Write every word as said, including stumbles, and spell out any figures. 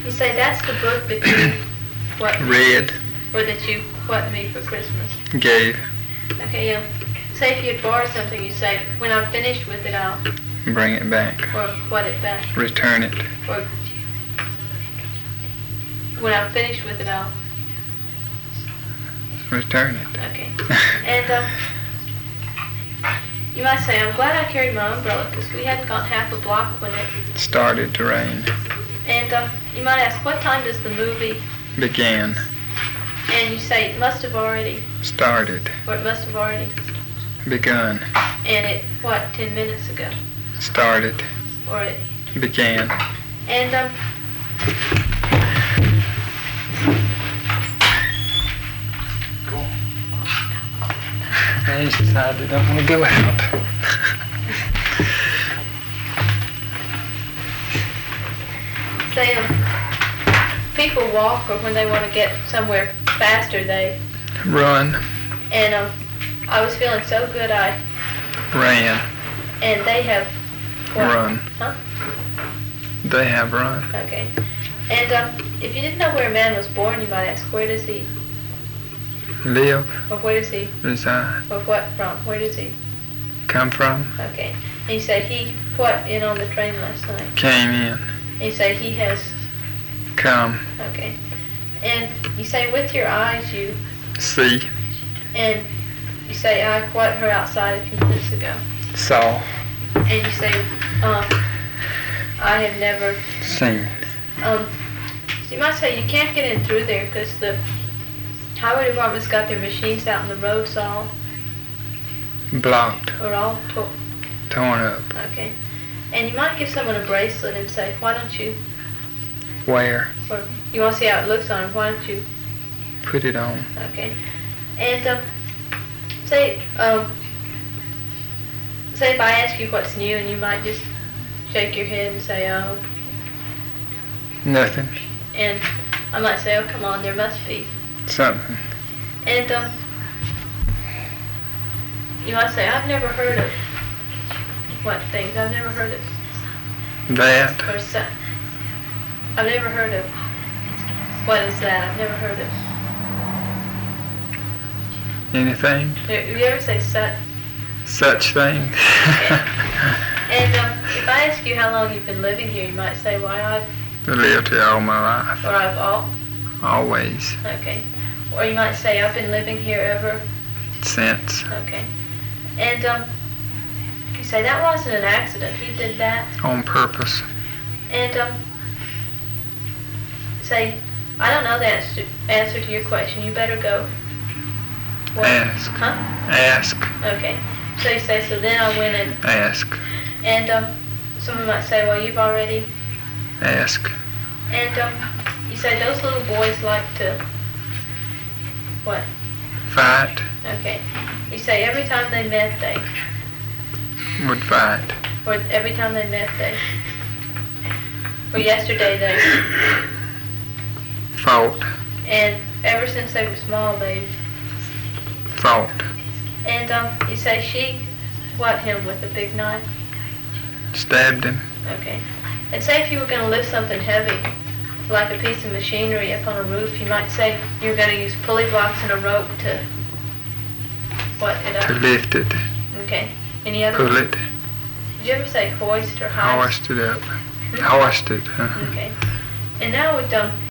You say that's the book that you what Read. or that you what me for Christmas. Gave. Okay, yeah. Say if you'd borrow something, you say, when I'm finished with it, I'll Bring it back. or what it back. Return it. Or when I'm finished with it, I'll Return it. okay. And um, you might say, I'm glad I carried my umbrella because we hadn't gone half a block when it. Started to rain. And um, you might ask, what time does the movie? Began. And you say it must have already, Started. or it must have already, Begun. and it what ten minutes ago, Started. or it. Began. And um, I just decided I don't want to go out. say um, people walk, or when they want to get somewhere faster, they. Run. And um, I was feeling so good, I. Ran. And they have. What? Run. Huh? They have run. Okay. And um, if you didn't know where a man was born, you might ask, where does he, Live. or where does he, Reside. or what from? Where does he? Come from. Okay. And you say he what in on the train last night? Came in. And you say he has. Come. Okay. And you say with your eyes you, See. and you say I what her outside a few minutes ago. Saw. And you say, um, I have never. Seen. Um, so you might say you can't get in through there because the highway department's got their machines out in the roads all, Blocked. or all to- Torn up. okay. And you might give someone a bracelet and say, why don't you, Where? or you want to see how it looks on them, why don't you, Put it on. okay. And um, say, um, say if I ask you what's new and you might just shake your head and say, oh, Nothing. and I might say, oh, come on, there must be. Something. And um, you might say, I've never heard of what things? I've never heard of, That. or so, I've never heard of, what is that? I've never heard of. Anything. Have you ever say such? Such thing. And um, if I ask you how long you've been living here, you might say, why, I've, Lived here all my life. or I've all, Always. okay. Or you might say, I've been living here ever, Since. okay. And um, you say, that wasn't an accident, he did that. On purpose. And um, say, I don't know the answer, answer to your question, you better go. What? Ask. Huh? Ask. Okay. So you say, so then I went and, Ask. and um, someone might say, well, you've already, Ask. and um, you say, those little boys like to, what? Fight. Okay. You say, every time they met, they, Would fight. or every time they met, they, or yesterday they, Fought. and ever since they were small, they, Fought. and um, you say, she, what him with a big knife? Stabbed him. Okay. And say if you were going to lift something heavy, like a piece of machinery up on a roof, you might say you were going to use pulley blocks and a rope to, what, it up? To lift it. Okay. Any other? Pull it. Did you ever say hoist or hoist? Hoist it up. Hoist it. Uh-huh. Okay. And now we've done